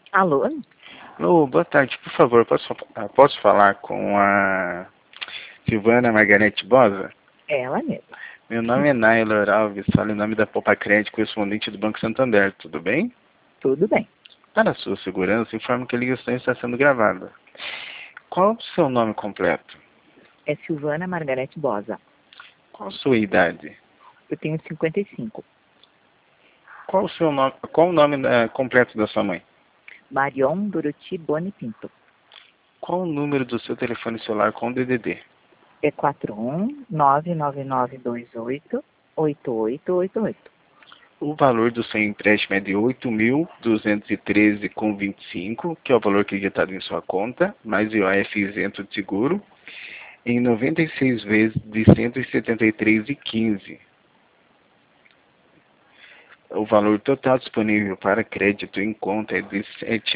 Alô? Alô, boa tarde. Por favor, posso falar com a Silvana Margarete Bosa? Ela mesma. Meu nome é Naylor Alves, falo em nome da Poupa Crédito, correspondente do Banco Santander. Tudo bem? Tudo bem. Para a sua segurança, informo que a ligação está sendo gravada. Qual o seu nome completo? É Silvana Margarete Bosa. Qual a sua idade? Eu tenho 55. Qual o seu nome, qual o nome completo da sua mãe? Marion Doroti Boni Pinto. Qual o número do seu telefone celular com DDD? É 41-99928-8888. O valor do seu empréstimo é de 8.213,25, que é o valor acreditado em sua conta, mais IOF isento de seguro, em 96 vezes de 173,15. O valor total disponível para crédito em conta é de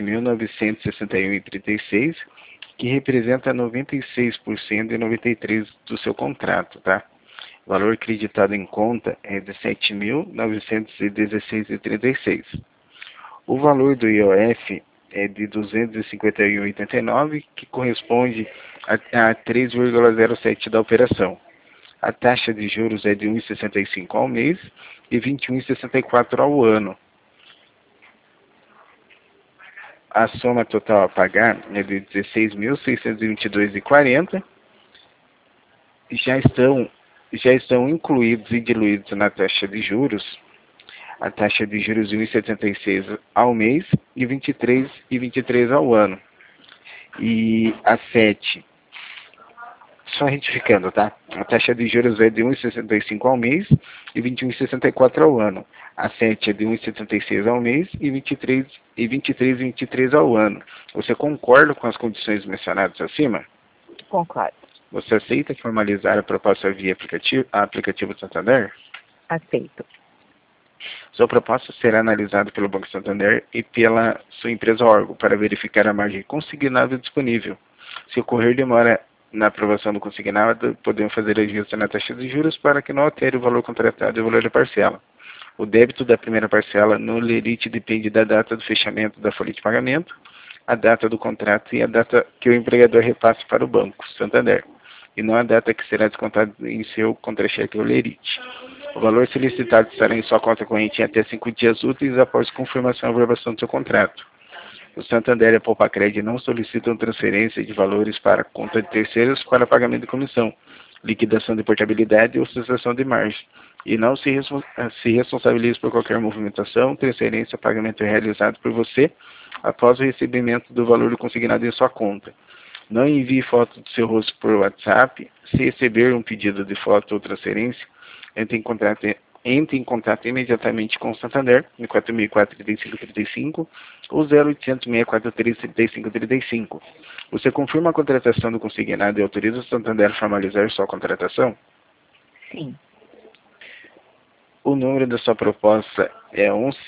7.961,36, que representa 96% e 93% do seu contrato, tá? O valor acreditado em conta é de 7.916,36. O valor do IOF é de 251,89, que corresponde a 3,07 da operação. A taxa de juros é de 1,65 ao mês e 21,64 ao ano. A soma total a pagar é de 16.622,40. Já estão incluídos e diluídos na taxa de juros a taxa de juros de 1,76 ao mês e 23 ao ano. E a 7, só retificando, tá? A taxa de juros é de 1,65 ao mês e 21,64 ao ano. A 7 é de 1,76 ao mês e 23 ao ano. Você concorda com as condições mencionadas acima? Concordo. Você aceita formalizar a proposta via aplicativo Santander? Aceito. Sua proposta será analisada pelo Banco Santander e pela sua empresa órgão para verificar a margem consignável disponível. Se ocorrer demora na aprovação do consignado, podemos fazer ajuste na taxa de juros para que não altere o valor contratado e o valor da parcela. O débito da primeira parcela no lerite depende da data do fechamento da folha de pagamento, a data do contrato e a data que o empregador repasse para o Banco Santander, e não a data que será descontada em seu contra-cheque ou lerite. O valor solicitado estará em sua conta corrente em até 5 dias úteis após confirmação e aprovação do seu contrato. O Santander e a Poupa Crédito não solicitam transferência de valores para a conta de terceiros para pagamento de comissão, liquidação de portabilidade ou cessação de margem, e não se responsabiliza por qualquer movimentação, transferência ou pagamento realizado por você após o recebimento do valor consignado em sua conta. Não envie foto do seu rosto por WhatsApp. Se receber um pedido de foto ou transferência, entre em contato imediatamente com o Santander, no 4004-3535 ou 0800-643-3535. Você confirma a contratação do consignado e autoriza o Santander a formalizar sua contratação? Sim. O número da sua proposta é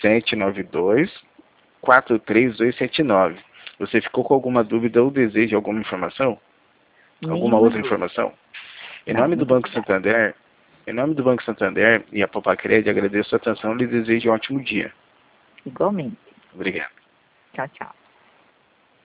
1792-43279. Você ficou com alguma dúvida ou deseja alguma informação? Alguma Nenhuma outra dúvida. informação? Em Não, nome do muito Banco obrigada. Santander, e a Poupa Crédito, agradeço a atenção e lhe desejo um ótimo dia. Igualmente. Obrigado. Tchau, tchau.